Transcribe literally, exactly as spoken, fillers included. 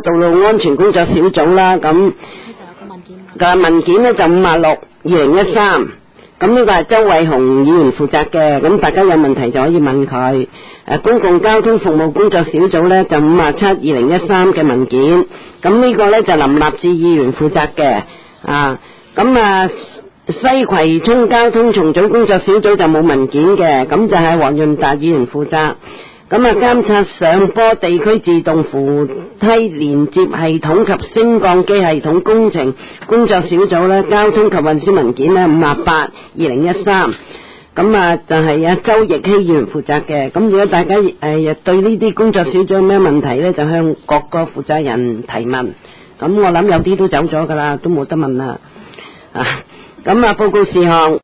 道路安全工作小組啦，咁個文件咧就五啊六二零一三，咁呢個係周偉雄議員負責嘅，咁大家有問題就可以問佢。誒，公共交通服務工作小組咧就五啊七二零一三嘅文件，咁呢個咧就林立志議員負責嘅，啊，咁啊西葵涌交通重組工作小組就冇文件嘅，咁就係黃潤達議員負責。咁啊，監察上坡地區自動扶梯連接系統及升降機系統工程工作小組咧，交通及運輸文件咧五啊八二零一三，咁啊就係阿周奕希議員負責嘅。咁如果大家誒、呃、對呢啲工作小組有咩問題咧，就向各個負責人提問。咁我諗有啲都走咗噶啦，都冇得問啦。啊，咁啊報告事項。